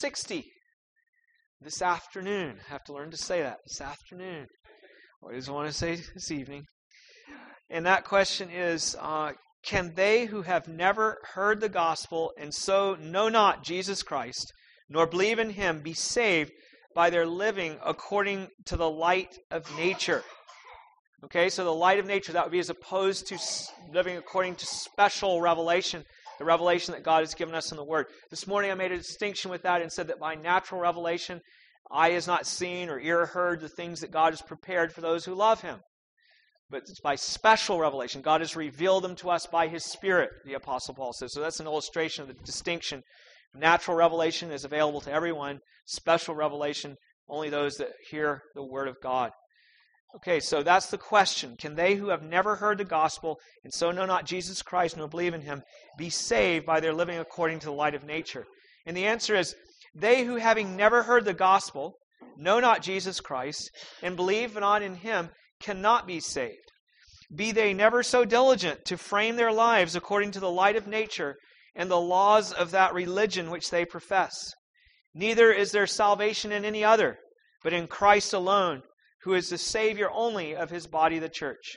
60 this afternoon. I have to learn to say that, this afternoon. I just want to say this evening. And that question is, can they who have never heard the gospel and so know not Jesus Christ, nor believe in him, be saved by their living according to the light of nature? Okay, so the light of nature, that would be as opposed to living according to special revelation, the revelation that God has given us in the Word. This morning I made a distinction with that and said that by natural revelation, eye has not seen or ear heard the things that God has prepared for those who love him. But it's by special revelation. God has revealed them to us by his Spirit, the Apostle Paul says. So that's an illustration of the distinction. Natural revelation is available to everyone. Special revelation, only those that hear the Word of God. Okay, so that's the question. Can they who have never heard the gospel and so know not Jesus Christ nor believe in him be saved by their living according to the light of nature? And the answer is, they who having never heard the gospel, know not Jesus Christ, and believe not in him, cannot be saved. Be they never so diligent to frame their lives according to the light of nature and the laws of that religion which they profess. Neither is there salvation in any other, but in Christ alone, who is the Savior only of his body, the church.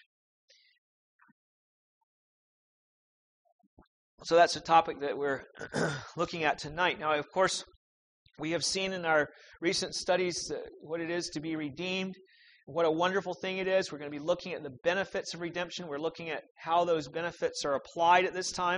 So that's the topic that we're looking at tonight. Now, of course, we have seen in our recent studies what it is to be redeemed, what a wonderful thing it is. We're going to be looking at the benefits of redemption. We're looking at how those benefits are applied at this time.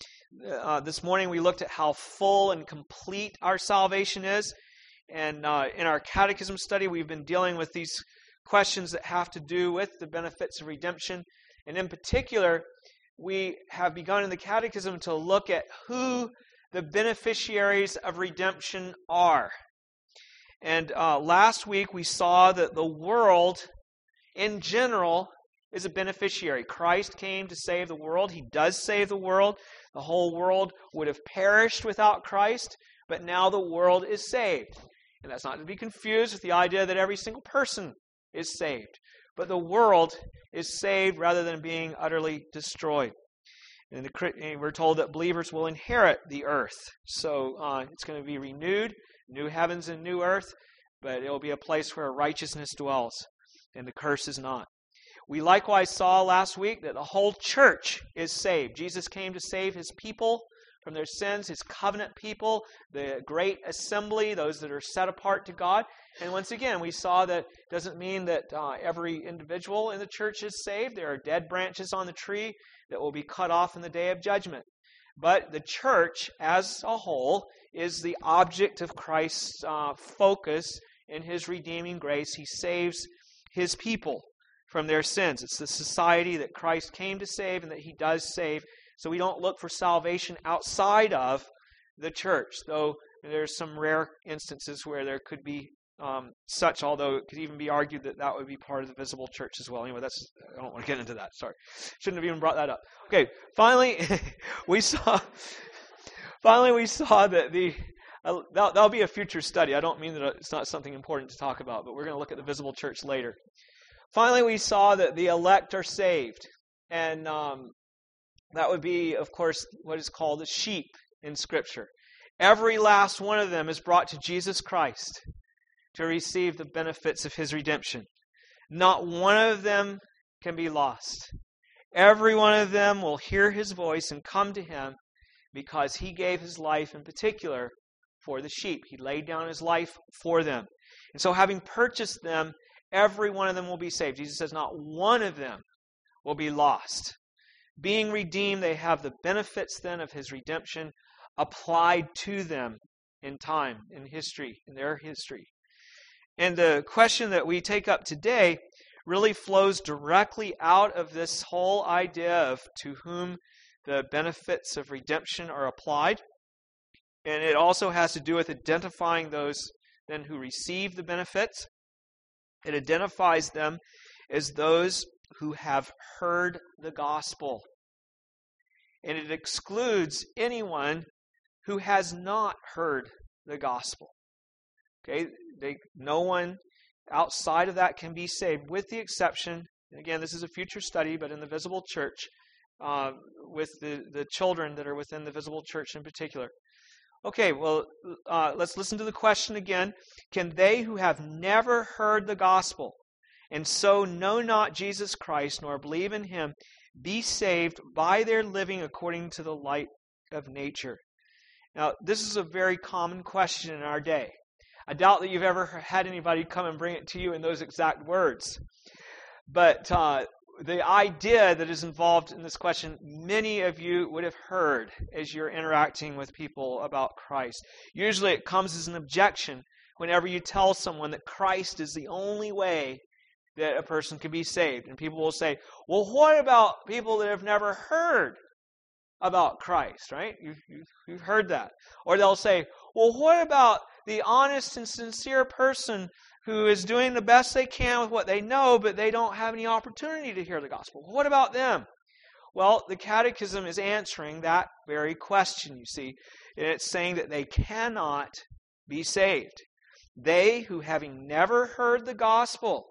This morning we looked at how full and complete our salvation is. And in our catechism study, we've been dealing with these questions that have to do with the benefits of redemption. And in particular, we have begun in the catechism to look at who the beneficiaries of redemption are. And last week we saw that the world in general is a beneficiary. Christ came to save the world. He does save the world. The whole world would have perished without Christ, but now the world is saved. And that's not to be confused with the idea that every single person is saved. But the world is saved rather than being utterly destroyed. And we're told that believers will inherit the earth. So it's going to be renewed, new heavens and new earth, but it will be a place where righteousness dwells, and the curse is not. We likewise saw last week that the whole church is saved. Jesus came to save his people from their sins, his covenant people, the great assembly, those that are set apart to God. And once again, we saw that it doesn't mean that every individual in the church is saved. There are dead branches on the tree that will be cut off in the day of judgment. But the church as a whole is the object of Christ's focus in his redeeming grace. He saves his people from their sins. It's the society that Christ came to save and that he does save. So we don't look for salvation outside of the church, though there's some rare instances where there could be such, although it could even be argued that that would be part of the visible church as well. Anyway, I don't want to get into that. Sorry. Shouldn't have even brought that up. Okay, finally, we saw that that'll be a future study. I don't mean that it's not something important to talk about, but we're going to look at the visible church later. Finally, we saw that the elect are saved. And that would be, of course, what is called the sheep in Scripture. Every last one of them is brought to Jesus Christ to receive the benefits of his redemption. Not one of them can be lost. Every one of them will hear his voice and come to him because he gave his life in particular for the sheep. He laid down his life for them. And so having purchased them, every one of them will be saved. Jesus says not one of them will be lost. Being redeemed, they have the benefits then of his redemption applied to them in time, in history, in their history. And the question that we take up today really flows directly out of this whole idea of to whom the benefits of redemption are applied. And it also has to do with identifying those then who receive the benefits. It identifies them as those who have heard the gospel. And it excludes anyone who has not heard the gospel. Okay, no one outside of that can be saved, with the exception, and again, this is a future study, but in the visible church, with the children that are within the visible church in particular. Okay, well, let's listen to the question again. Can they who have never heard the gospel and so know not Jesus Christ nor believe in him be saved by their living according to the light of nature? Now, this is a very common question in our day. I doubt that you've ever had anybody come and bring it to you in those exact words. But the idea that is involved in this question, many of you would have heard as you're interacting with people about Christ. Usually it comes as an objection whenever you tell someone that Christ is the only way that a person can be saved. And people will say, well, what about people that have never heard about Christ, right? You've heard that. Or they'll say, well, what about the honest and sincere person who is doing the best they can with what they know, but they don't have any opportunity to hear the gospel? What about them? Well, the Catechism is answering that very question, you see. And it's saying that they cannot be saved. They who, having never heard the gospel,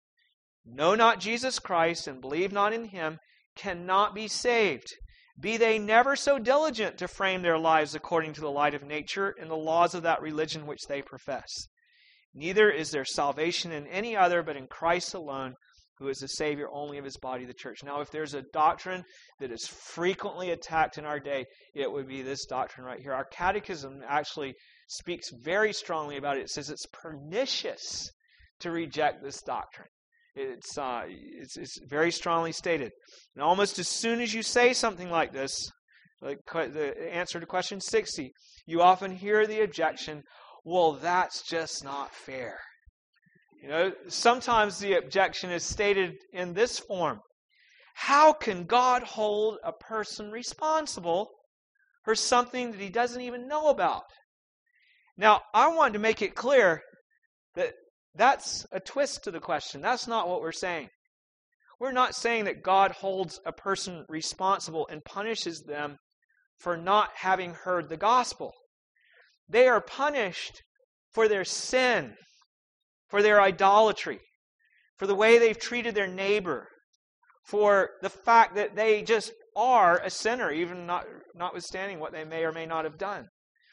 know not Jesus Christ and believe not in him, cannot be saved. Be they never so diligent to frame their lives according to the light of nature and the laws of that religion which they profess. Neither is there salvation in any other but in Christ alone, who is the Savior only of his body, the church. Now, if there's a doctrine that is frequently attacked in our day, it would be this doctrine right here. Our Catechism actually speaks very strongly about it. It says it's pernicious to reject this doctrine. It's very strongly stated. And almost as soon as you say something like this, like the answer to question 60, you often hear the objection, well, that's just not fair. You know, sometimes the objection is stated in this form. How can God hold a person responsible for something that he doesn't even know about? Now, I want to make it clear that that's a twist to the question. That's not what we're saying. We're not saying that God holds a person responsible and punishes them for not having heard the gospel. They are punished for their sin, for their idolatry, for the way they've treated their neighbor, for the fact that they just are a sinner, even notwithstanding what they may or may not have done.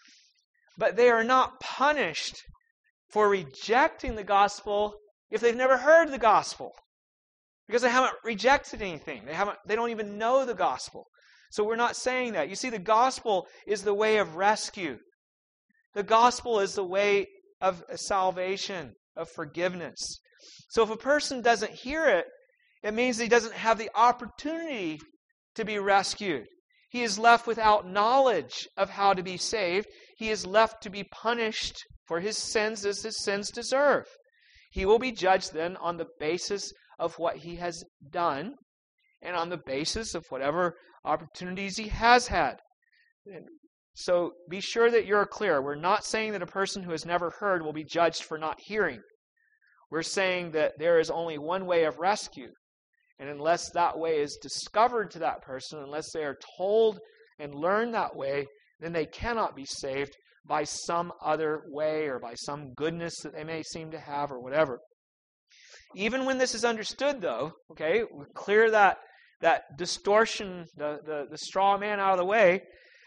But they are not punished for rejecting the gospel if they've never heard the gospel, because they haven't rejected anything. They don't even know the gospel. So we're not saying that. You see, the gospel is the way of rescue. The gospel is the way of salvation, of forgiveness. So if a person doesn't hear it, it means he doesn't have the opportunity to be rescued. He is left without knowledge of how to be saved. He is left to be punished for his sins as his sins deserve. He will be judged then on the basis of what he has done and on the basis of whatever opportunities he has had. So be sure that you're clear. We're not saying that a person who has never heard will be judged for not hearing. We're saying that there is only one way of rescue. And unless that way is discovered to that person, unless they are told and learn that way, then they cannot be saved by some other way or by some goodness that they may seem to have or whatever. Even when this is understood, though, okay, we clear that distortion, the straw man out of the way,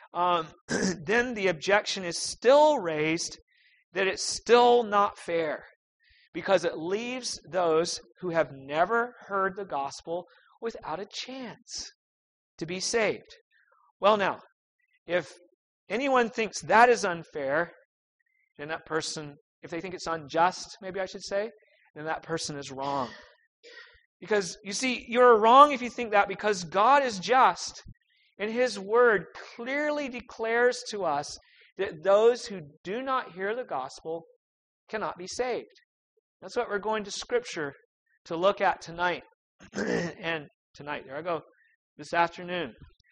then the objection is still raised that it's still not fair, because it leaves those who have never heard the gospel without a chance to be saved. Well, now, if anyone thinks that is unfair, then that person, if they think it's unjust, maybe I should say, then that person is wrong. Because, you see, you're wrong if you think that, because God is just, and His Word clearly declares to us that those who do not hear the gospel cannot be saved. That's what we're going to Scripture to look at tonight. And tonight, there I go, this afternoon.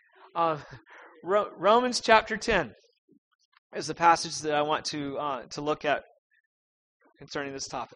Romans chapter 10 is the passage that I want to look at concerning this topic.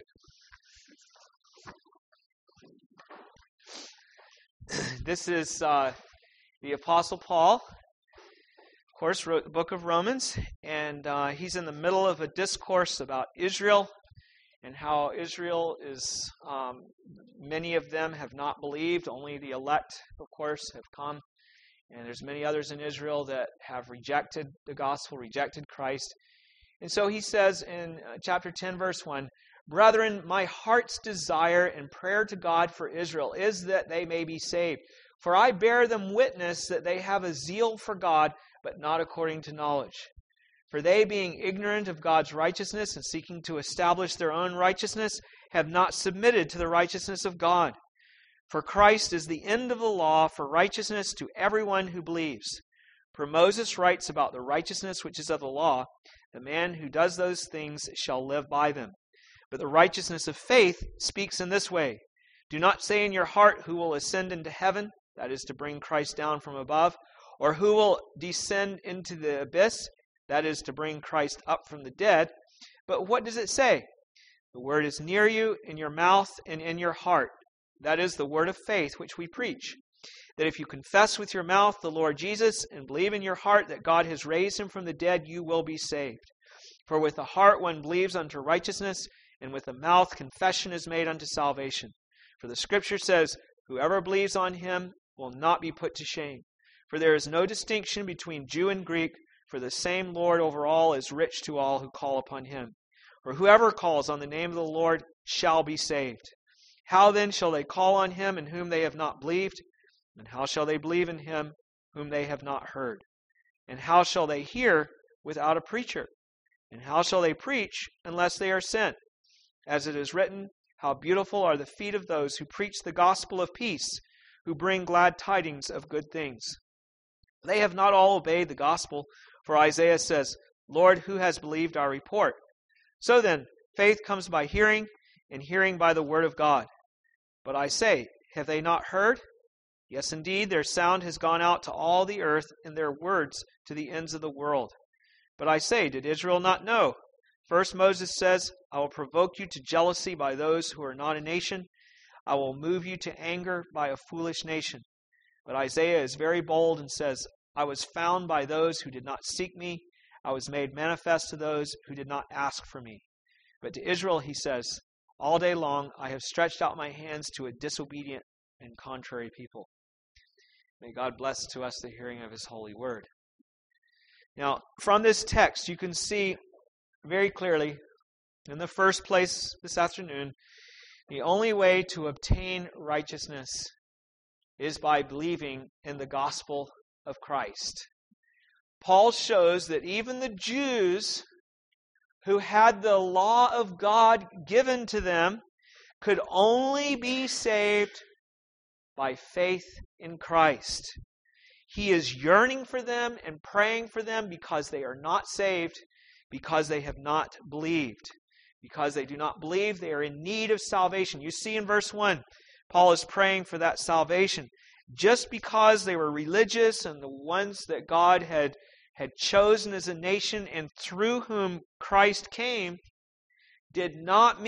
This is the Apostle Paul, of course, wrote the book of Romans, and he's in the middle of a discourse about Israel and how Israel is, many of them have not believed, only the elect, of course, have come And there's many others in Israel that have rejected the gospel, rejected Christ. And so he says in chapter 10, verse 1, "Brethren, my heart's desire and prayer to God for Israel is that they may be saved. For I bear them witness that they have a zeal for God, but not according to knowledge. For they, being ignorant of God's righteousness and seeking to establish their own righteousness, have not submitted to the righteousness of God. For Christ is the end of the law for righteousness to everyone who believes. For Moses writes about the righteousness which is of the law, the man who does those things shall live by them. But the righteousness of faith speaks in this way, do not say in your heart, who will ascend into heaven, that is to bring Christ down from above, or who will descend into the abyss, that is to bring Christ up from the dead. But what does it say? The word is near you, in your mouth and in your heart. That is the word of faith which we preach. That if you confess with your mouth the Lord Jesus and believe in your heart that God has raised him from the dead, you will be saved. For with the heart one believes unto righteousness, and with the mouth confession is made unto salvation. For the Scripture says, whoever believes on him will not be put to shame. For there is no distinction between Jew and Greek, for the same Lord over all is rich to all who call upon him. For whoever calls on the name of the Lord shall be saved. How then shall they call on him in whom they have not believed? And how shall they believe in him whom they have not heard? And how shall they hear without a preacher? And how shall they preach unless they are sent? As it is written, how beautiful are the feet of those who preach the gospel of peace, who bring glad tidings of good things. They have not all obeyed the gospel, for Isaiah says, Lord, who has believed our report? So then, faith comes by hearing, and hearing by the word of God. But I say, have they not heard? Yes, indeed, their sound has gone out to all the earth, and their words to the ends of the world. But I say, did Israel not know? First Moses says, I will provoke you to jealousy by those who are not a nation. I will move you to anger by a foolish nation. But Isaiah is very bold and says, I was found by those who did not seek me. I was made manifest to those who did not ask for me. But to Israel he says, all day long I have stretched out my hands to a disobedient and contrary people. May God bless to us the hearing of his holy word. Now, from this text, you can see very clearly, in the first place this afternoon, the only way to obtain righteousness is by believing in the gospel of Christ. Paul shows that even the Jews who had the law of God given to them could only be saved by faith in Christ. He is yearning for them and praying for them because they are not saved, because they have not believed. Because they do not believe, they are in need of salvation. You see in verse 1, Paul is praying for that salvation. Just because they were religious and the ones that God had chosen as a nation and through whom Christ came, did not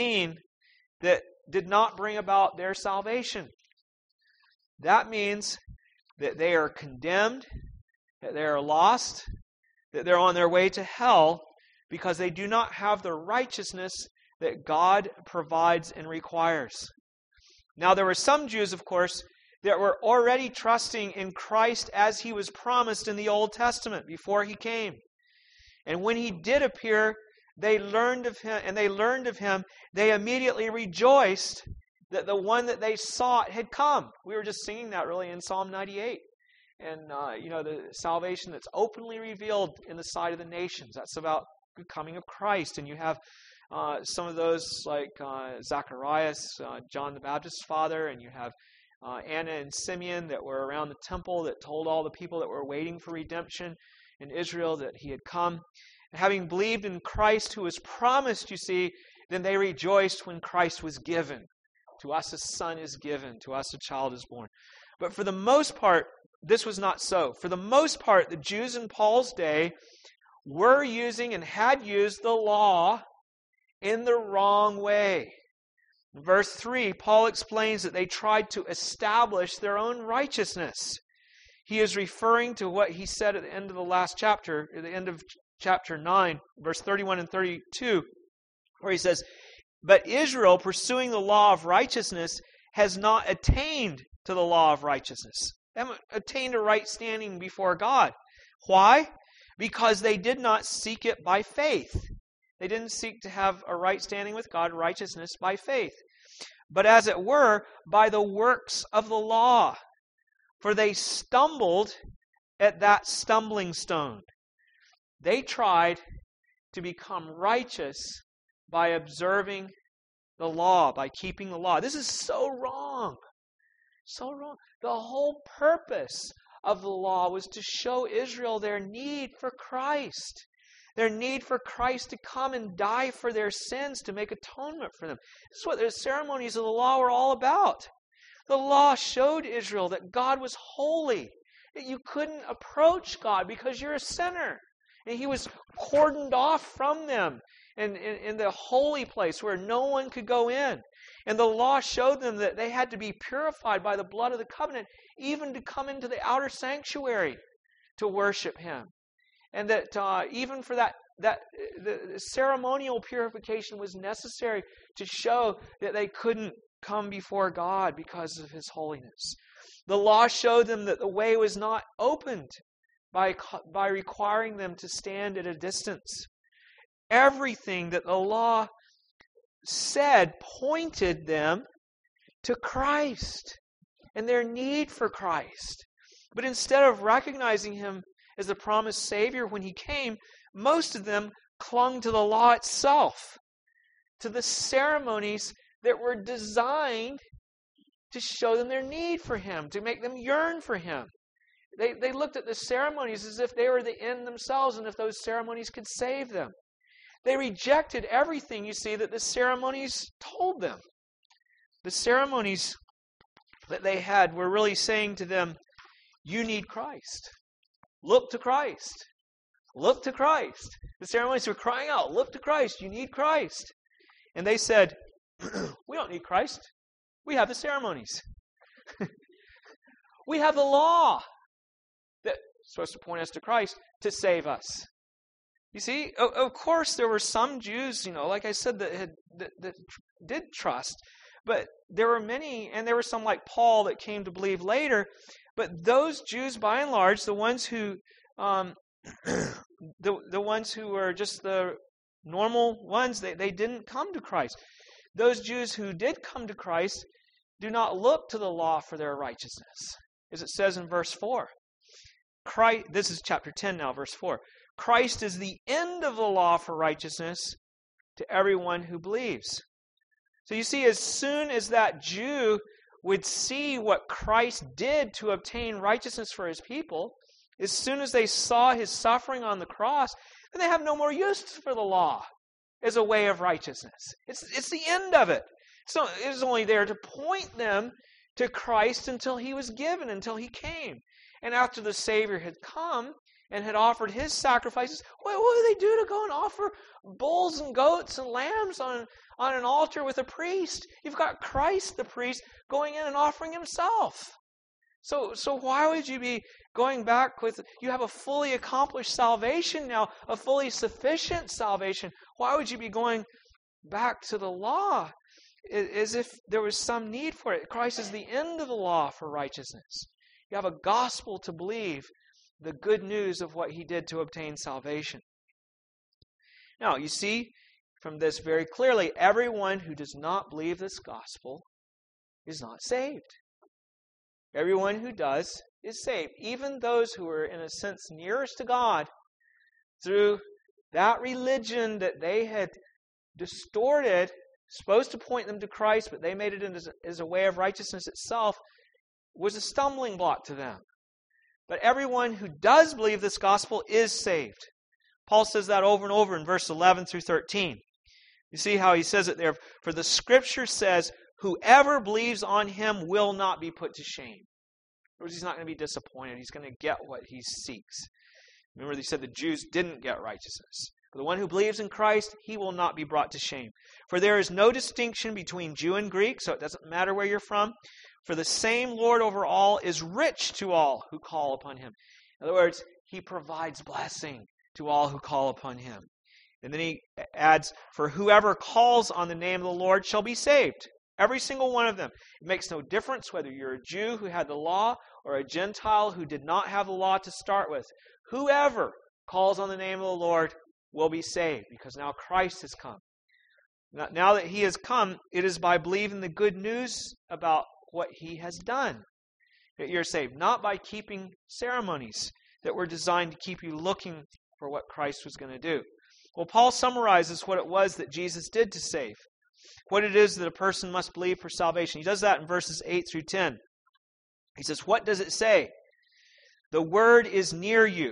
bring about their salvation. That means that they are condemned, that they are lost, that they're on their way to hell because they do not have the righteousness that God provides and requires. Now, there were some Jews, of course, that were already trusting in Christ as he was promised in the Old Testament before he came. And when he did appear, they learned of him, they immediately rejoiced that the one that they sought had come. We were just singing that really in Psalm 98. And, the salvation that's openly revealed in the sight of the nations. That's about the coming of Christ. And you have some of those like Zacharias, John the Baptist's father, and you have Anna and Simeon that were around the temple that told all the people that were waiting for redemption in Israel that he had come. And having believed in Christ who was promised, you see, then they rejoiced when Christ was given. To us a son is given, to us a child is born. But for the most part, this was not so. For the most part, the Jews in Paul's day were using and had used the law in the wrong way. In verse 3, Paul explains that they tried to establish their own righteousness. He is referring to what he said at the end of the last chapter, at the end of chapter 9, verse 31 and 32, where he says, but Israel, pursuing the law of righteousness, has not attained to the law of righteousness. haven't attained a right standing before God. Why? Because they did not seek it by faith. They didn't seek to have a right standing with God, righteousness by faith, but as it were, by the works of the law. For they stumbled at that stumbling stone. They tried to become righteous by observing the law, by keeping the law. This is so wrong. So wrong. The whole purpose of the law was to show Israel their need for Christ. Their need for Christ to come and die for their sins, to make atonement for them. This is what the ceremonies of the law were all about. The law showed Israel that God was holy, that you couldn't approach God because you're a sinner. And He was cordoned off from them in the holy place where no one could go in. And the law showed them that they had to be purified by the blood of the covenant, even to come into the outer sanctuary to worship Him. And that even for that the ceremonial purification was necessary to show that they couldn't come before God because of His holiness. The law showed them that the way was not opened by requiring them to stand at a distance. Everything that the law said pointed them to Christ and their need for Christ. But instead of recognizing Him as the promised Savior when He came, most of them clung to the law itself, to the ceremonies that were designed to show them their need for Him, to make them yearn for Him. They looked at the ceremonies as if they were the end themselves and if those ceremonies could save them. They rejected everything, you see, that the ceremonies told them. The ceremonies that they had were really saying to them, you need Christ. Look to Christ. Look to Christ. The ceremonies were crying out, look to Christ. You need Christ. And they said, we don't need Christ. We have the ceremonies. We have the law that's supposed to point us to Christ to save us. You see, of course there were some Jews, like I said, that did trust. But there were many, and there were some like Paul that came to believe later. But those Jews, by and large, the ones who the ones who were just the normal ones, they didn't come to Christ. Those Jews who did come to Christ do not look to the law for their righteousness. As it says in verse 4. This is chapter 10 now, verse 4. Christ is the end of the law for righteousness to everyone who believes. So you see, as soon as that Jew would see what Christ did to obtain righteousness for His people, as soon as they saw His suffering on the cross, then they have no more use for the law as a way of righteousness. It's the end of it. So it was only there to point them to Christ until He was given, until He came. And after the Savior had come and had offered His sacrifices, what do they do to go and offer bulls and goats and lambs on an altar with a priest? You've got Christ, the priest, going in and offering Himself. So why would you be going back with, you have a fully accomplished salvation now, a fully sufficient salvation. Why would you be going back to the law as if there was some need for it? Christ is the end of the law for righteousness. You have a gospel to believe, the good news of what He did to obtain salvation. Now, you see from this very clearly, everyone who does not believe this gospel is not saved. Everyone who does is saved. Even those who are, in a sense, nearest to God through that religion that they had distorted, supposed to point them to Christ, but they made it as a way of righteousness itself, was a stumbling block to them. But everyone who does believe this gospel is saved. Paul says that over and over in verse 11 through 13. You see how he says it there. For the Scripture says, whoever believes on Him will not be put to shame. In other words, he's not going to be disappointed. He's going to get what he seeks. Remember, they said the Jews didn't get righteousness. For the one who believes in Christ, he will not be brought to shame. For there is no distinction between Jew and Greek, so it doesn't matter where you're from. For the same Lord over all is rich to all who call upon Him. In other words, He provides blessing to all who call upon Him. And then he adds, for whoever calls on the name of the Lord shall be saved. Every single one of them. It makes no difference whether you're a Jew who had the law or a Gentile who did not have the law to start with. Whoever calls on the name of the Lord will be saved, because now Christ has come. Now that he has come, it is by believing the good news about what he has done that you're saved, not by keeping ceremonies that were designed to keep you looking for what Christ was going to do. Well, Paul summarizes what it was that Jesus did to save, what it is that a person must believe for salvation. He does that in verses 8 through 10. He says, what does it say? The word is near you,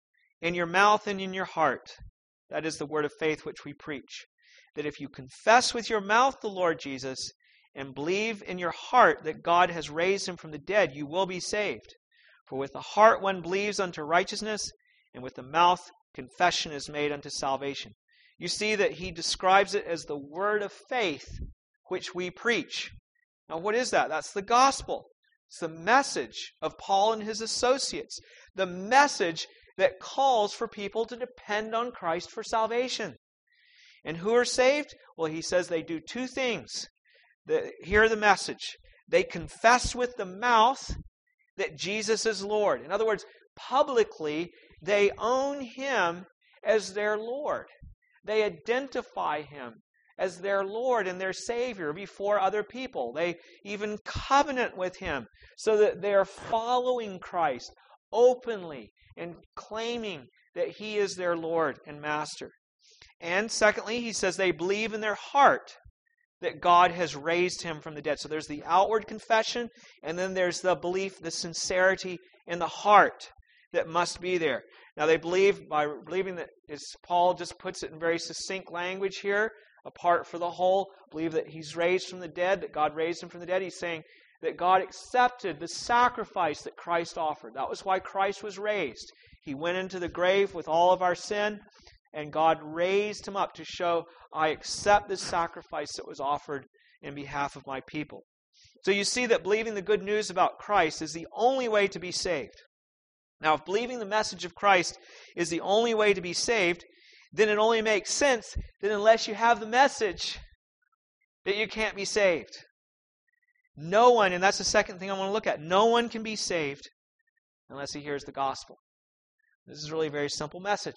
in your mouth and in your heart. That is the word of faith which we preach. That if you confess with your mouth the Lord Jesus and believe in your heart that God has raised him from the dead, you will be saved. For with the heart one believes unto righteousness, and with the mouth confession is made unto salvation. You see that he describes it as the word of faith which we preach. Now what is that? That's the gospel. It's the message of Paul and his associates. The message that calls for people to depend on Christ for salvation. And who are saved? Well, he says they do two things. Hear the message. They confess with the mouth that Jesus is Lord. In other words, publicly, they own him as their Lord. They identify him as their Lord and their Savior before other people. They even covenant with him so that they are following Christ openly and claiming that he is their Lord and Master. And secondly, he says they believe in their heart that God has raised him from the dead. So there's the outward confession, and then there's the belief, the sincerity in the heart that must be there. Now they believe, by believing that, as Paul just puts it in very succinct language here, apart for the whole, believe that he's raised from the dead, that God raised him from the dead. He's saying that God accepted the sacrifice that Christ offered. That was why Christ was raised. He went into the grave with all of our sin, and God raised him up to show, I accept this sacrifice that was offered in behalf of my people. So you see that believing the good news about Christ is the only way to be saved. Now, if believing the message of Christ is the only way to be saved, then it only makes sense that unless you have the message, that you can't be saved. No one, and that's the second thing I want to look at, no one can be saved unless he hears the gospel. This is really a very simple message.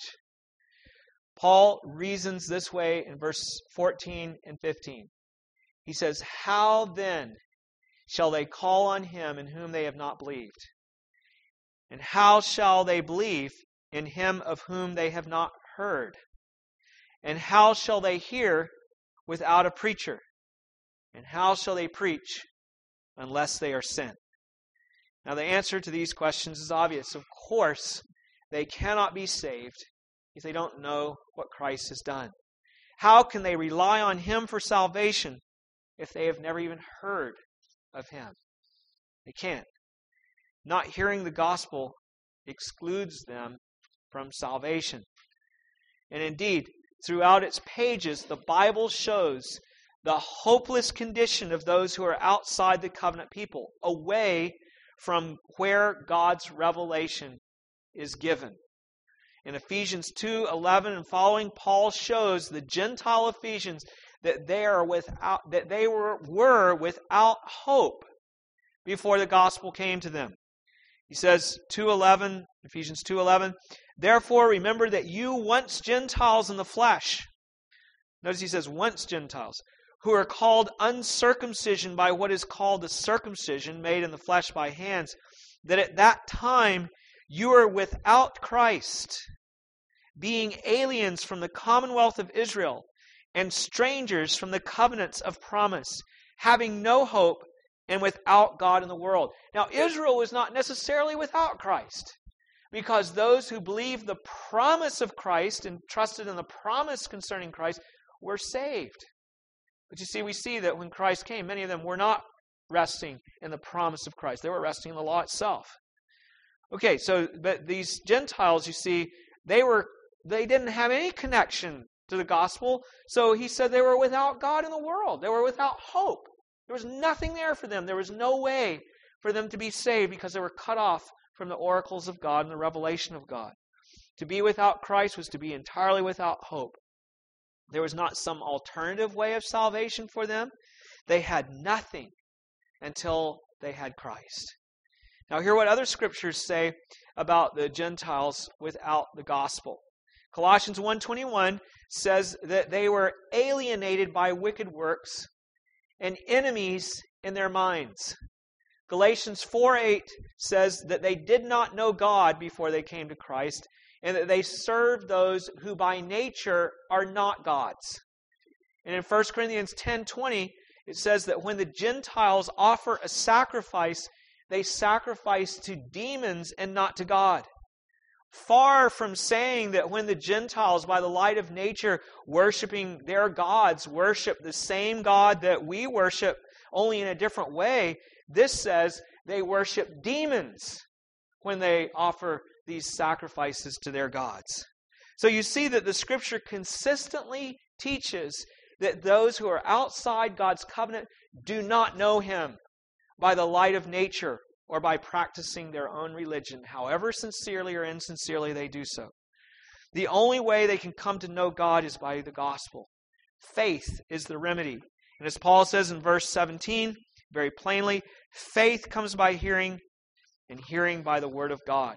Paul reasons this way in verse 14 and 15. He says, how then shall they call on him in whom they have not believed? And how shall they believe in him of whom they have not heard? And how shall they hear without a preacher? And how shall they preach unless they are sent? Now the answer to these questions is obvious. Of course, they cannot be saved if they don't know what Christ has done. How can they rely on him for salvation if they have never even heard of him? They can't. Not hearing the gospel excludes them from salvation. And indeed, throughout its pages, the Bible shows the hopeless condition of those who are outside the covenant people, away from where God's revelation is given. In Ephesians 2:11 and following, Paul shows the Gentile Ephesians that they were without hope before the gospel came to them. He says, Ephesians 2:11, therefore remember that you once Gentiles in the flesh. Notice he says once Gentiles, who are called uncircumcision by what is called the circumcision made in the flesh by hands, that at that time you are without Christ, being aliens from the commonwealth of Israel and strangers from the covenants of promise, having no hope and without God in the world. Now, Israel was not necessarily without Christ, because those who believed the promise of Christ and trusted in the promise concerning Christ were saved. But you see, we see that when Christ came, many of them were not resting in the promise of Christ. They were resting in the law itself. Okay, but these Gentiles, you see, they didn't have any connection to the gospel. So he said they were without God in the world. They were without hope. There was nothing there for them. There was no way for them to be saved because they were cut off from the oracles of God and the revelation of God. To be without Christ was to be entirely without hope. There was not some alternative way of salvation for them. They had nothing until they had Christ. Now hear what other scriptures say about the Gentiles without the gospel. Colossians 1:21 says that they were alienated by wicked works and enemies in their minds. Galatians 4:8 says that they did not know God before they came to Christ, and that they served those who by nature are not gods. And in 1 Corinthians 10:20, it says that when the Gentiles offer a sacrifice, they sacrifice to demons and not to God. Far from saying that when the Gentiles, by the light of nature, worshiping their gods, worship the same God that we worship, only in a different way, this says they worship demons when they offer these sacrifices to their gods. So you see that the Scripture consistently teaches that those who are outside God's covenant do not know Him by the light of nature or by practicing their own religion, however sincerely or insincerely they do so. The only way they can come to know God is by the gospel. Faith is the remedy. And as Paul says in verse 17, very plainly, faith comes by hearing, and hearing by the word of God.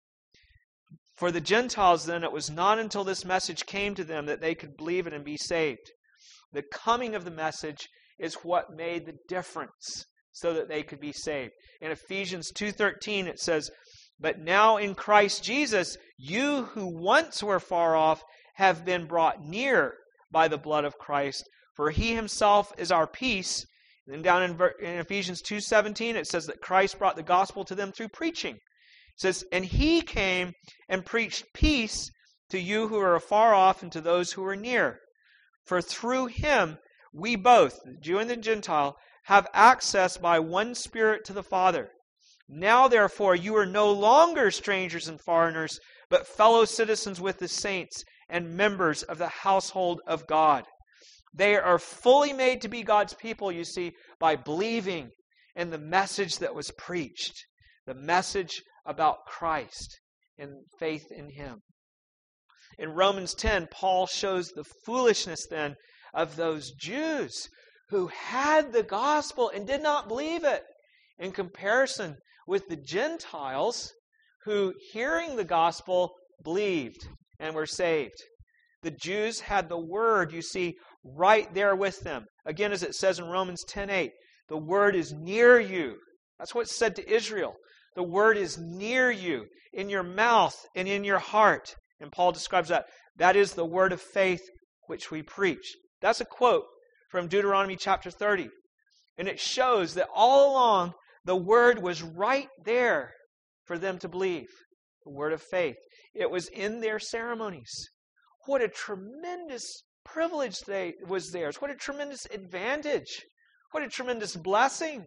For the Gentiles then, it was not until this message came to them that they could believe it and be saved. The coming of the message is what made the difference so that they could be saved. In Ephesians 2:13 it says, "But now in Christ Jesus, you who once were far off have been brought near by the blood of Christ, for He Himself is our peace." And then down in Ephesians 2:17 it says that Christ brought the gospel to them through preaching. It says, "And He came and preached peace to you who are afar off and to those who are near. For through Him we both, the Jew and the Gentile, have access by one Spirit to the Father. Now therefore you are no longer strangers and foreigners, but fellow citizens with the saints and members of the household of God." They are fully made to be God's people, you see, by believing in the message that was preached, the message about Christ and faith in Him. In Romans 10, Paul shows the foolishness then of those Jews who had the gospel and did not believe it, in comparison with the Gentiles who, hearing the gospel, believed and were saved. The Jews had the word, you see, right there with them. Again, as it says in Romans 10:8, the word is near you. That's what's said to Israel. The word is near you, in your mouth and in your heart. And Paul describes that. That is the word of faith which we preach. That's a quote from Deuteronomy chapter 30. And it shows that all along, the word was right there for them to believe. The word of faith. It was in their ceremonies. What a tremendous privilege was theirs. What a tremendous advantage. What a tremendous blessing.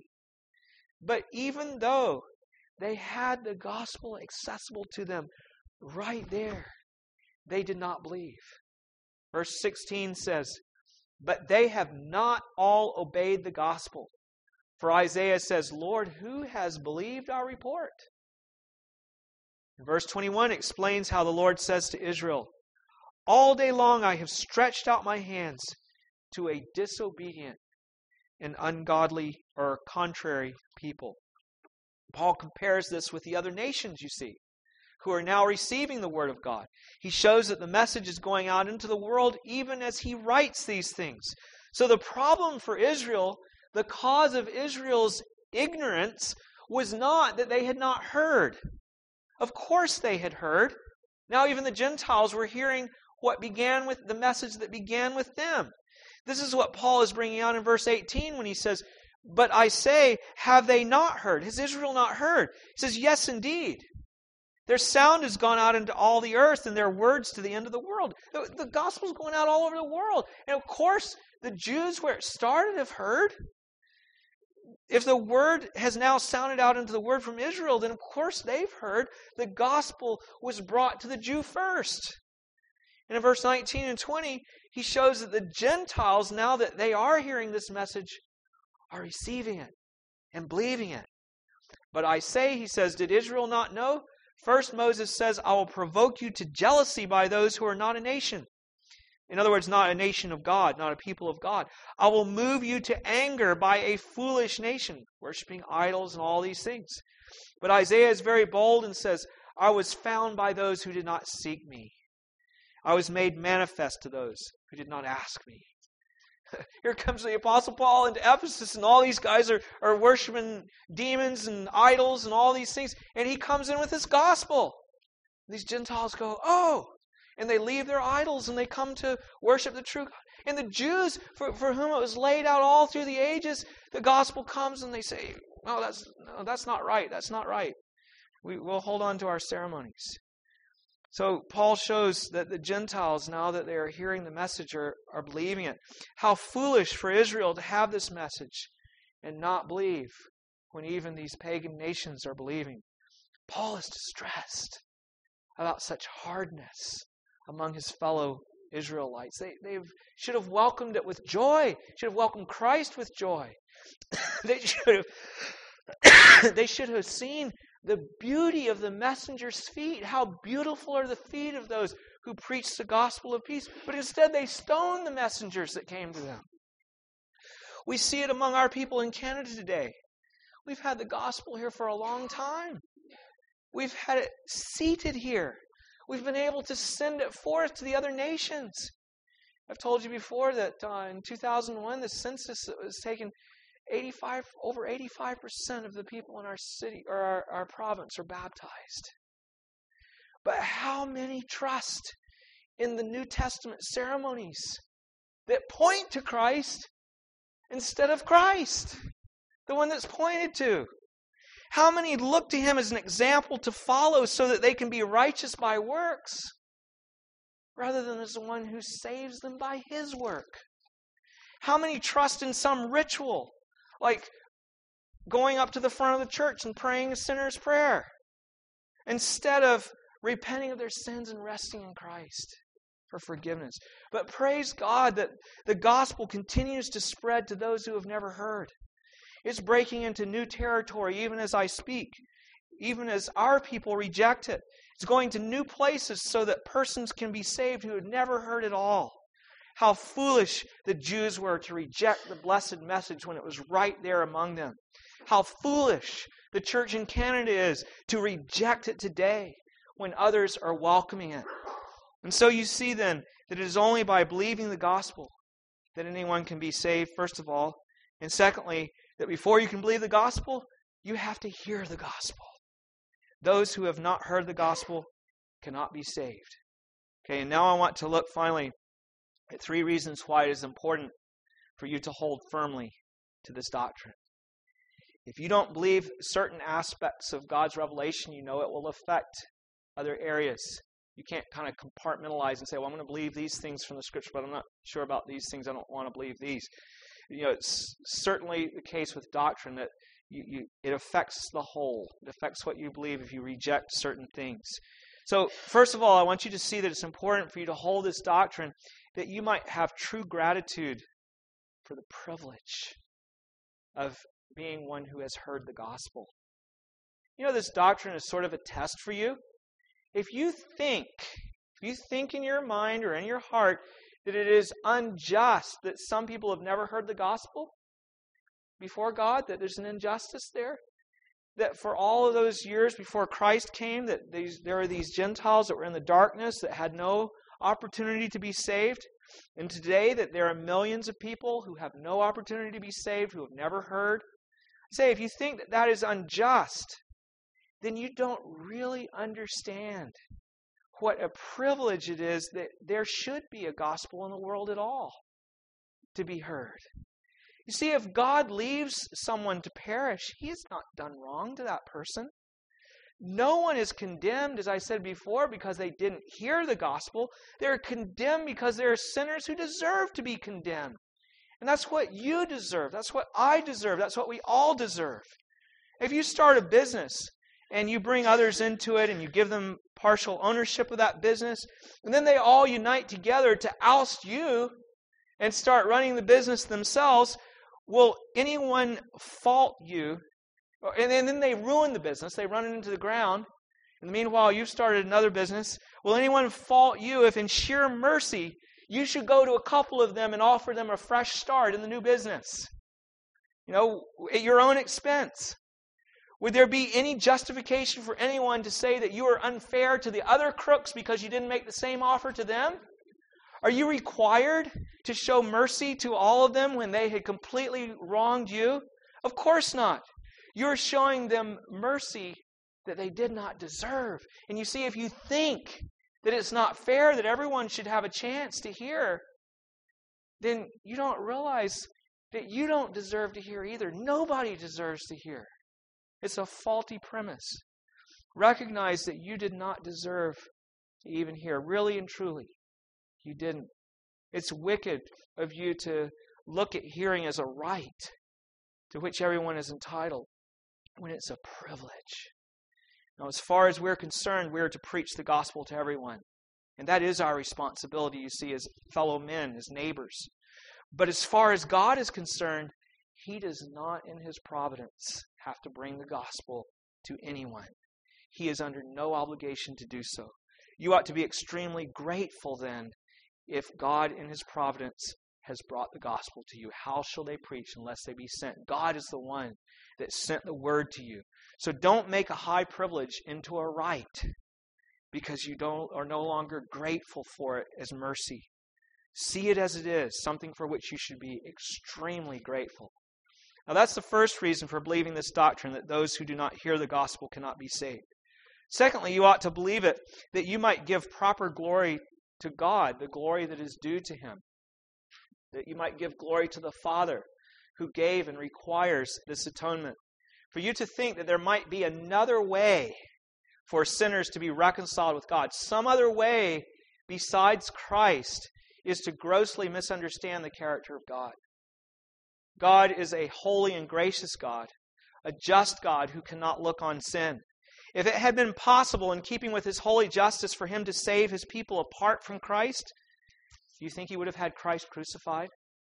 But even though they had the gospel accessible to them right there, they did not believe. Verse 16 says, "But they have not all obeyed the gospel. For Isaiah says, 'Lord, who has believed our report?'" And verse 21 explains how the Lord says to Israel, "All day long I have stretched out my hands to a disobedient and ungodly or contrary people." Paul compares this with the other nations, you see, who are now receiving the Word of God. He shows that the message is going out into the world even as he writes these things. So the problem for Israel, the cause of Israel's ignorance, was not that they had not heard. Of course they had heard. Now even the Gentiles were hearing what began with the message that began with them. This is what Paul is bringing out in verse 18 when he says, "But I say, have they not heard?" Has Israel not heard? He says, yes, indeed. Their sound has gone out into all the earth and their words to the end of the world. The gospel's going out all over the world. And of course, the Jews where it started have heard. If the word has now sounded out into the word from Israel, then of course they've heard. The gospel was brought to the Jew first. And in verse 19 and 20, he shows that the Gentiles, now that they are hearing this message, are receiving it and believing it. "But I say," he says, "did Israel not know? First Moses says, 'I will provoke you to jealousy by those who are not a nation.' In other words, not a nation of God, not a people of God. I will move you to anger by a foolish nation, worshiping idols and all these things. But Isaiah is very bold and says, I was found by those who did not seek me. I was made manifest to those who did not ask me. Here comes the Apostle Paul into Ephesus, and all these guys are worshiping demons and idols and all these things. And he comes in with his gospel. These Gentiles go, oh! And they leave their idols and they come to worship the true God. And the Jews, for whom it was laid out all through the ages, the gospel comes and they say, no, that's not right. That's not right. We'll hold on to our ceremonies. So Paul shows that the Gentiles, now that they are hearing the message, are believing it. How foolish for Israel to have this message and not believe when even these pagan nations are believing. Paul is distressed about such hardness among his fellow Israelites. They should have welcomed it with joy. Should have welcomed Christ with joy. They should have seen the beauty of the messenger's feet. How beautiful are the feet of those who preach the gospel of peace. But instead they stoned the messengers that came to them. We see it among our people in Canada today. We've had the gospel here for a long time. We've had it seated here. We've been able to send it forth to the other nations. I've told you before that in 2001, the census was taken, over 85% of the people in our city or our province are baptized. But how many trust in the New Testament ceremonies that point to Christ instead of Christ, the one that's pointed to? How many look to him as an example to follow so that they can be righteous by works, rather than as the one who saves them by his work? How many trust in some ritual, like going up to the front of the church and praying a sinner's prayer, instead of repenting of their sins and resting in Christ for forgiveness? But praise God that the gospel continues to spread to those who have never heard. It's breaking into new territory even as I speak, even as our people reject it. It's going to new places so that persons can be saved who had never heard it all. How foolish the Jews were to reject the blessed message when it was right there among them. How foolish the church in Canada is to reject it today when others are welcoming it. And so you see then that it is only by believing the gospel that anyone can be saved, first of all. And secondly, that before you can believe the gospel, you have to hear the gospel. Those who have not heard the gospel cannot be saved. Okay, and now I want to look finally at 3 reasons why it is important for you to hold firmly to this doctrine. If you don't believe certain aspects of God's revelation, you know it will affect other areas. You can't kind of compartmentalize and say, well, I'm going to believe these things from the Scripture, but I'm not sure about these things. I don't want to believe these. You know, it's certainly the case with doctrine that it affects the whole. It affects what you believe if you reject certain things. So, first of all, I want you to see that it's important for you to hold this doctrine, that you might have true gratitude for the privilege of being one who has heard the gospel. You know, this doctrine is sort of a test for you. If you think in your mind or in your heart that it is unjust that some people have never heard the gospel before God, that there's an injustice there, that for all of those years before Christ came, that there are these Gentiles that were in the darkness that had no opportunity to be saved, and today that there are millions of people who have no opportunity to be saved, who have never heard. Say, if you think that that is unjust, then you don't really understand what a privilege it is that there should be a gospel in the world at all to be heard. You see, if God leaves someone to perish, He has not done wrong to that person. No one is condemned, as I said before, because they didn't hear the gospel. They're condemned because they're sinners who deserve to be condemned. And that's what you deserve. That's what I deserve. That's what we all deserve. If you start a business and you bring others into it and you give them partial ownership of that business, and then they all unite together to oust you and start running the business themselves, will anyone fault you? And then they ruin the business. They run it into the ground. In the meanwhile, you've started another business. Will anyone fault you if in sheer mercy You should go to a couple of them and offer them a fresh start in the new business. At your own expense. Would there be any justification for anyone to say that you are unfair to the other crooks because you didn't make the same offer to them? Are you required to show mercy to all of them when they had completely wronged you? Of course not. You're showing them mercy that they did not deserve. And you see, if you think that it's not fair that everyone should have a chance to hear, then you don't realize that you don't deserve to hear either. Nobody deserves to hear. It's a faulty premise. Recognize that you did not deserve to even hear. Really and truly, you didn't. It's wicked of you to look at hearing as a right to which everyone is entitled when it's a privilege. Now, as far as we're concerned, we're to preach the gospel to everyone. And that is our responsibility, you see, as fellow men, as neighbors. But as far as God is concerned, He does not, in His providence, have to bring the gospel to anyone. He is under no obligation to do so. You ought to be extremely grateful then if God, in His providence, has brought the gospel to you. How shall they preach unless they be sent? God is the one that sent the word to you. So don't make a high privilege into a right because you are no longer grateful for it as mercy. See it as it is, something for which you should be extremely grateful. Now that's the first reason for believing this doctrine, that those who do not hear the gospel cannot be saved. Secondly, you ought to believe it that you might give proper glory to God, the glory that is due to Him. That you might give glory to the Father who gave and requires this atonement. For you to think that there might be another way for sinners to be reconciled with God, some other way besides Christ, is to grossly misunderstand the character of God. God is a holy and gracious God, a just God who cannot look on sin. If it had been possible in keeping with His holy justice for Him to save His people apart from Christ, do you think He would have had Christ crucified?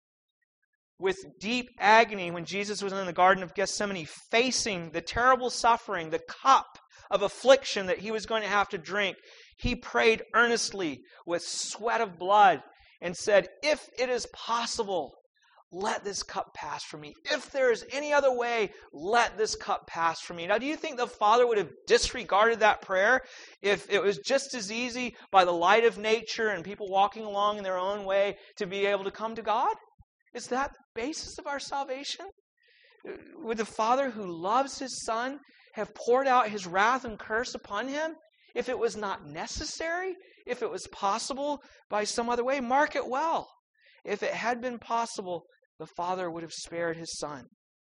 With deep agony, when Jesus was in the Garden of Gethsemane, facing the terrible suffering, the cup of affliction that He was going to have to drink, He prayed earnestly with sweat of blood and said, "If it is possible, let this cup pass from me. If there is any other way, let this cup pass from me." Now, do you think the Father would have disregarded that prayer if it was just as easy by the light of nature and people walking along in their own way to be able to come to God? Is that the basis of our salvation? Would the Father who loves His Son have poured out His wrath and curse upon Him if it was not necessary? If it was possible by some other way? Mark it well. If it had been possible, the Father would have spared His Son.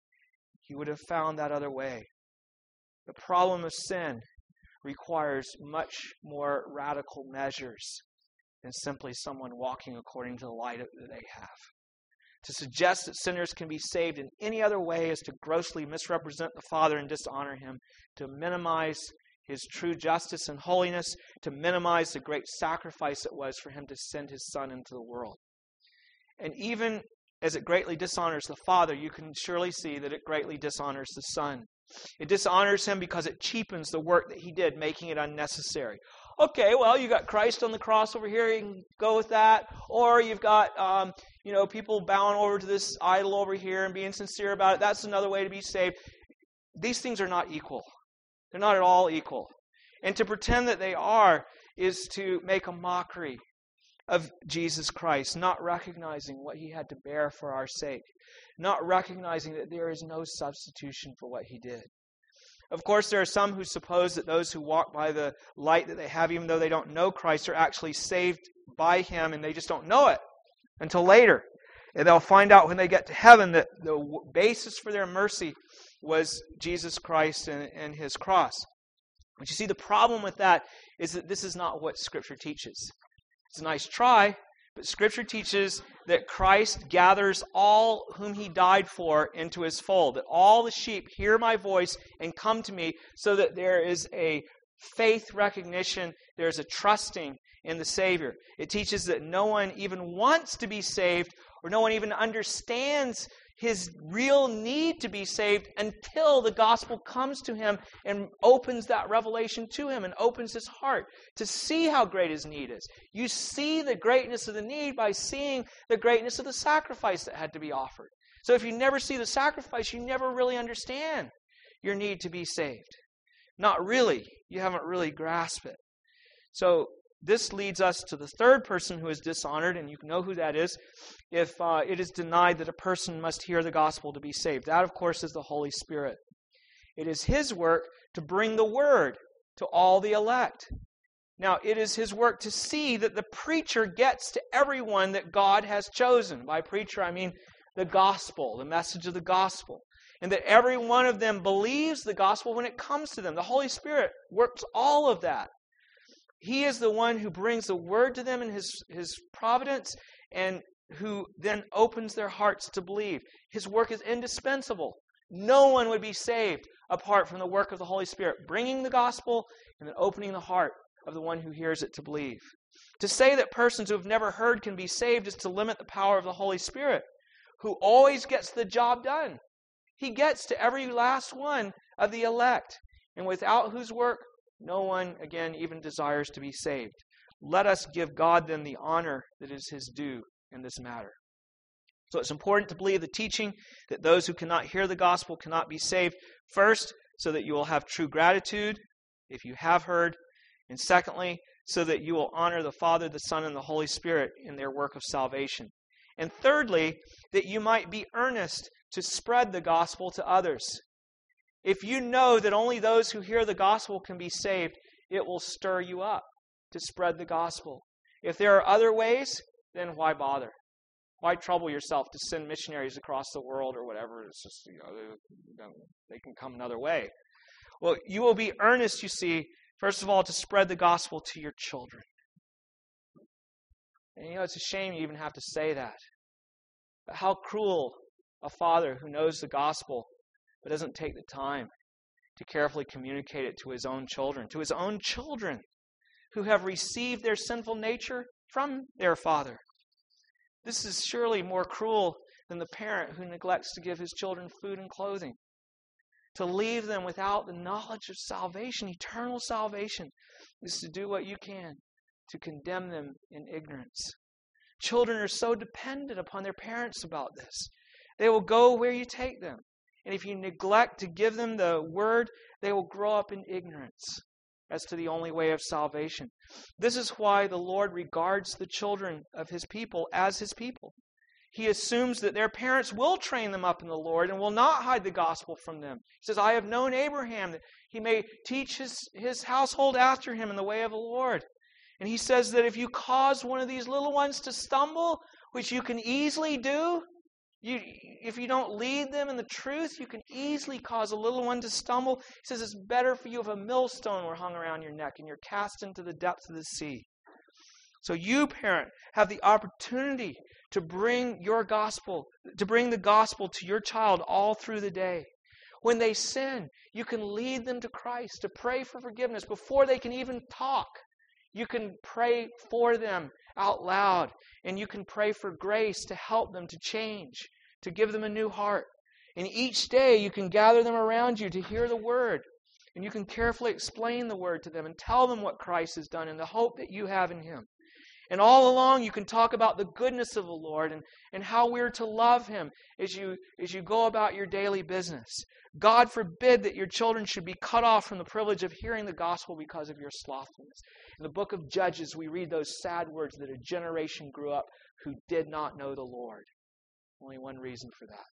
He would have found that other way. The problem of sin requires much more radical measures than simply someone walking according to the light that they have. To suggest that sinners can be saved in any other way is to grossly misrepresent the Father and dishonor Him, to minimize His true justice and holiness, to minimize the great sacrifice it was for Him to send His Son into the world. And even as it greatly dishonors the Father, you can surely see that it greatly dishonors the Son. It dishonors Him because it cheapens the work that He did, making it unnecessary. Okay, well, you got Christ on the cross over here, you can go with that. Or you've got, people bowing over to this idol over here and being sincere about it. That's another way to be saved. These things are not equal. They're not at all equal. And to pretend that they are is to make a mockery of Jesus Christ, not recognizing what He had to bear for our sake, not recognizing that there is no substitution for what He did. Of course, there are some who suppose that those who walk by the light that they have, even though they don't know Christ, are actually saved by Him, and they just don't know it until later. And they'll find out when they get to heaven that the basis for their mercy was Jesus Christ and His cross. But you see, the problem with that is that this is not what Scripture teaches. It's a nice try, but Scripture teaches that Christ gathers all whom He died for into His fold, that all the sheep hear my voice and come to me, so that there is a faith recognition, there's a trusting in the Savior. It teaches that no one even wants to be saved, or no one even understands his real need to be saved until the gospel comes to him and opens that revelation to him and opens his heart to see how great his need is. You see the greatness of the need by seeing the greatness of the sacrifice that had to be offered. So if you never see the sacrifice, you never really understand your need to be saved. Not really. You haven't really grasped it. So this leads us to the third person who is dishonored, and you know who that is, if it is denied that a person must hear the gospel to be saved. That, of course, is the Holy Spirit. It is his work to bring the word to all the elect. Now, it is his work to see that the preacher gets to everyone that God has chosen. By preacher, I mean the gospel, the message of the gospel. And that every one of them believes the gospel when it comes to them. The Holy Spirit works all of that. He is the one who brings the word to them in his providence and who then opens their hearts to believe. His work is indispensable. No one would be saved apart from the work of the Holy Spirit, bringing the gospel and then opening the heart of the one who hears it to believe. To say that persons who have never heard can be saved is to limit the power of the Holy Spirit, who always gets the job done. He gets to every last one of the elect, and without whose work no one, again, even desires to be saved. Let us give God then the honor that is his due in this matter. So it's important to believe the teaching that those who cannot hear the gospel cannot be saved. First, so that you will have true gratitude if you have heard. And secondly, so that you will honor the Father, the Son, and the Holy Spirit in their work of salvation. And thirdly, that you might be earnest to spread the gospel to others. If you know that only those who hear the gospel can be saved, it will stir you up to spread the gospel. If there are other ways, then why bother? Why trouble yourself to send missionaries across the world or whatever? It's just, they can come another way. Well, you will be earnest, you see, first of all, to spread the gospel to your children. And it's a shame you even have to say that. But how cruel a father who knows the gospel but doesn't take the time to carefully communicate it to his own children who have received their sinful nature from their father. This is surely more cruel than the parent who neglects to give his children food and clothing. To leave them without the knowledge of salvation, eternal salvation, is to do what you can to condemn them in ignorance. Children are so dependent upon their parents about this. They will go where you take them. And if you neglect to give them the word, they will grow up in ignorance as to the only way of salvation. This is why the Lord regards the children of his people as his people. He assumes that their parents will train them up in the Lord and will not hide the gospel from them. He says, I have known Abraham that he may teach his household after him in the way of the Lord. And he says that if you cause one of these little ones to stumble, which you can easily do, if you don't lead them in the truth, you can easily cause a little one to stumble. He says it's better for you if a millstone were hung around your neck and you're cast into the depths of the sea. So you, parent, have the opportunity to bring the gospel to your child all through the day. When they sin, you can lead them to Christ, to pray for forgiveness before they can even talk. You can pray for them out loud, and you can pray for grace to help them to change, to give them a new heart. And each day you can gather them around you to hear the word, and you can carefully explain the word to them and tell them what Christ has done and the hope that you have in him. And all along you can talk about the goodness of the Lord and how we're to love him as you go about your daily business. God forbid that your children should be cut off from the privilege of hearing the gospel because of your slothfulness. In the book of Judges, we read those sad words that a generation grew up who did not know the Lord. Only one reason for that.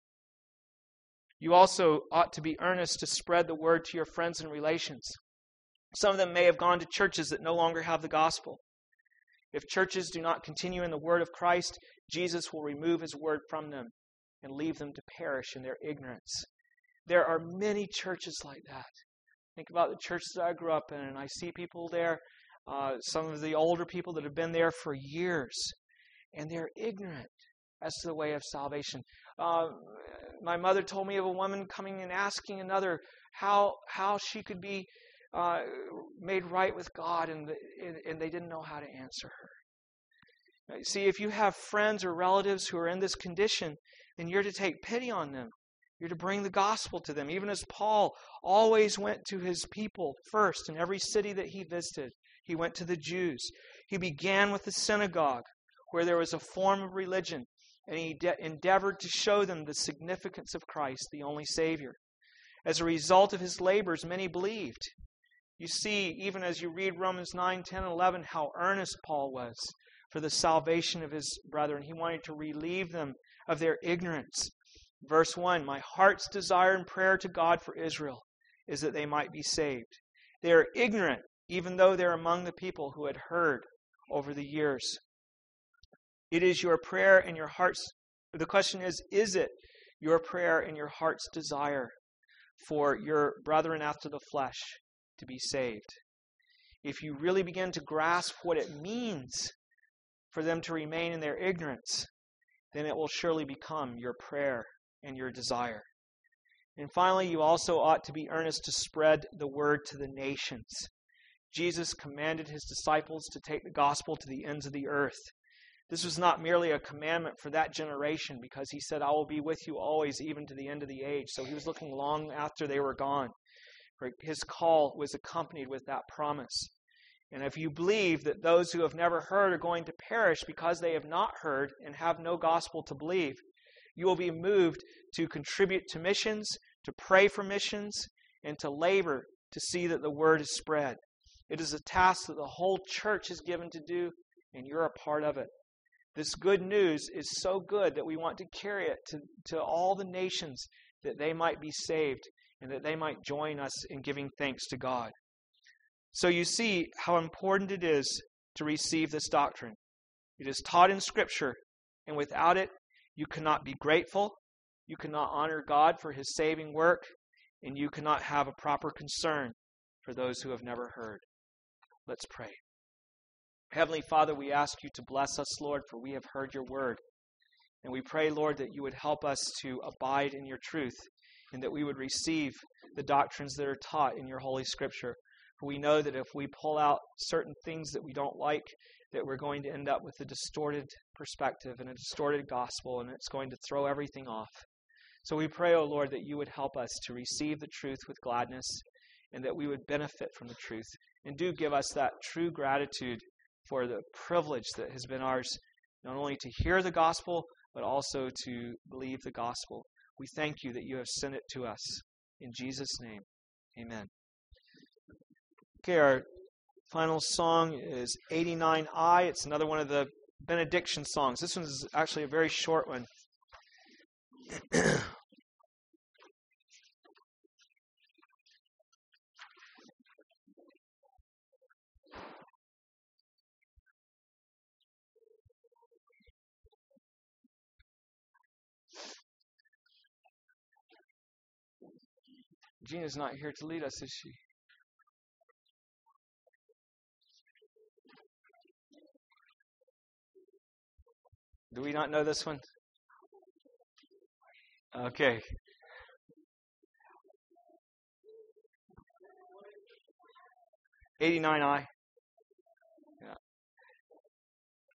You also ought to be earnest to spread the word to your friends and relations. Some of them may have gone to churches that no longer have the gospel. If churches do not continue in the word of Christ, Jesus will remove his word from them and leave them to perish in their ignorance. There are many churches like that. Think about the churches that I grew up in, and I see people there, some of the older people that have been there for years, and they're ignorant as to the way of salvation. My mother told me of a woman coming and asking another how she could be made right with God, and they didn't know how to answer her. See, if you have friends or relatives who are in this condition, then you're to take pity on them. You're to bring the gospel to them. Even as Paul always went to his people first in every city that he visited. He went to the Jews. He began with the synagogue, where there was a form of religion, and he endeavored to show them the significance of Christ, the only Savior. As a result of his labors, many believed. You see, even as you read Romans 9, 10, and 11, how earnest Paul was for the salvation of his brethren. He wanted to relieve them of their ignorance. Verse 1, my heart's desire and prayer to God for Israel is that they might be saved. They are ignorant, even though they're among the people who had heard over the years. It is your prayer and your heart's, the question is it your prayer and your heart's desire for your brethren after the flesh to be saved? If you really begin to grasp what it means for them to remain in their ignorance, then it will surely become your prayer and your desire. And finally, you also ought to be earnest to spread the word to the nations. Jesus commanded his disciples to take the gospel to the ends of the earth. This was not merely a commandment for that generation, because he said, I will be with you always, even to the end of the age. So he was looking long after they were gone. His call was accompanied with that promise. And if you believe that those who have never heard are going to perish because they have not heard and have no gospel to believe, you will be moved to contribute to missions, to pray for missions, and to labor to see that the word is spread. It is a task that the whole church is given to do, and you're a part of it. This good news is so good that we want to carry it to all the nations, that they might be saved and that they might join us in giving thanks to God. So you see how important it is to receive this doctrine. It is taught in Scripture, and without it, you cannot be grateful, you cannot honor God for his saving work, and you cannot have a proper concern for those who have never heard. Let's pray. Heavenly Father, we ask you to bless us, Lord, for we have heard your word. And we pray, Lord, that you would help us to abide in your truth, and that we would receive the doctrines that are taught in your Holy Scripture. For we know that if we pull out certain things that we don't like, that we're going to end up with a distorted perspective and a distorted gospel, and it's going to throw everything off. So we pray, O Lord, that you would help us to receive the truth with gladness, and that we would benefit from the truth. And do give us that true gratitude for the privilege that has been ours, not only to hear the gospel, but also to believe the gospel. We thank you that you have sent it to us. In Jesus' name, amen. Okay, our final song is 89I. It's another one of the benediction songs. This one is actually a very short one. Gina's not here to lead us, is she? Do we not know this one? Okay. '89I.